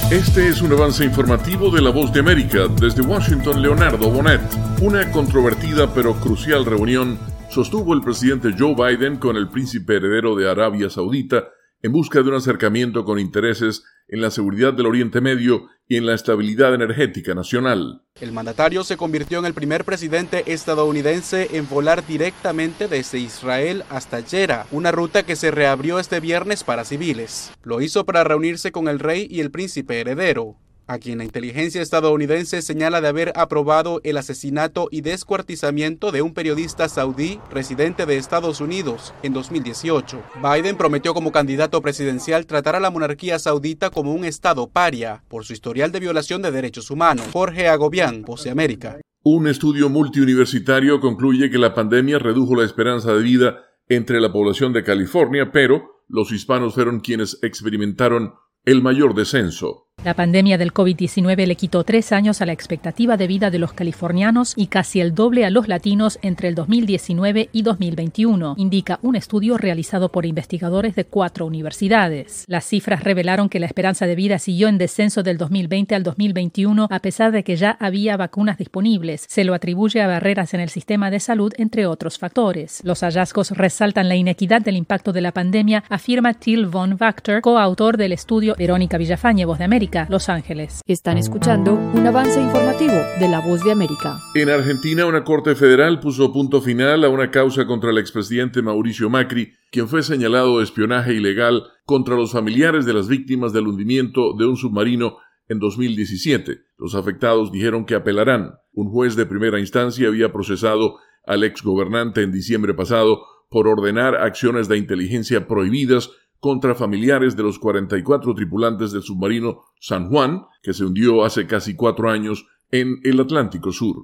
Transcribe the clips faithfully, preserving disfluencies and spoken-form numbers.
Este es un avance informativo de La Voz de América. Desde Washington, Leonardo Bonet. Una controvertida pero crucial reunión sostuvo el presidente Joe Biden con el príncipe heredero de Arabia Saudita en busca de un acercamiento con intereses en la seguridad del Oriente Medio y en la estabilidad energética nacional. El mandatario se convirtió en el primer presidente estadounidense en volar directamente desde Israel hasta Jeddah, una ruta que se reabrió este viernes para civiles. Lo hizo para reunirse con el rey y el príncipe heredero, a quien la inteligencia estadounidense señala de haber aprobado el asesinato y descuartizamiento de un periodista saudí residente de Estados Unidos en dos mil dieciocho. Biden prometió como candidato presidencial tratar a la monarquía saudita como un estado paria por su historial de violación de derechos humanos. Jorge Agobián, Voz de América. Un estudio multiuniversitario concluye que la pandemia redujo la esperanza de vida entre la población de California, pero los hispanos fueron quienes experimentaron el mayor descenso. La pandemia del COVID diecinueve le quitó tres años a la expectativa de vida de los californianos y casi el doble a los latinos entre el dos mil diecinueve y dos mil veintiuno, indica un estudio realizado por investigadores de cuatro universidades. Las cifras revelaron que la esperanza de vida siguió en descenso del dos mil veinte al dos mil veintiuno a pesar de que ya había vacunas disponibles. Se lo atribuye a barreras en el sistema de salud, entre otros factores. Los hallazgos resaltan la inequidad del impacto de la pandemia, afirma Till von Wachter, coautor del estudio. Verónica Villafañe, Voz de América, Los Ángeles. Están escuchando un avance informativo de La Voz de América. En Argentina, una corte federal puso punto final a una causa contra el expresidente Mauricio Macri, quien fue señalado de espionaje ilegal contra los familiares de las víctimas del hundimiento de un submarino en dos mil diecisiete. Los afectados dijeron que apelarán. Un juez de primera instancia había procesado al exgobernante en diciembre pasado por ordenar acciones de inteligencia prohibidas contra familiares de los cuarenta y cuatro tripulantes del submarino San Juan, que se hundió hace casi cuatro años en el Atlántico Sur.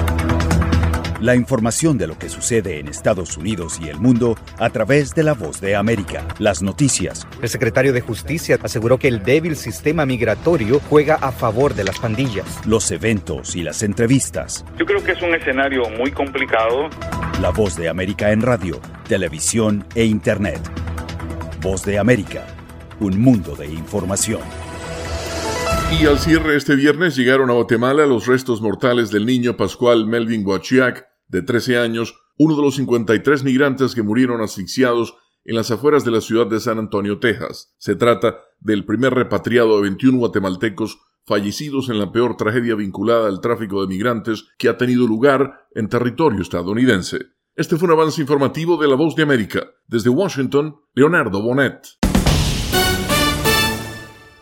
La información de lo que sucede en Estados Unidos y el mundo a través de La Voz de América. Las noticias. El secretario de Justicia aseguró que el débil sistema migratorio juega a favor de las pandillas. Los eventos y las entrevistas. Yo creo que es un escenario muy complicado. La Voz de América en radio, televisión e internet. Voz de América, un mundo de información. Y al cierre este viernes llegaron a Guatemala los restos mortales del niño Pascual Melvin Huachiac, de trece años, uno de los cincuenta y tres migrantes que murieron asfixiados en las afueras de la ciudad de San Antonio, Texas. Se trata del primer repatriado de veintiún guatemaltecos fallecidos en la peor tragedia vinculada al tráfico de migrantes que ha tenido lugar en territorio estadounidense. Este fue un avance informativo de La Voz de América. Desde Washington, Leonardo Bonet.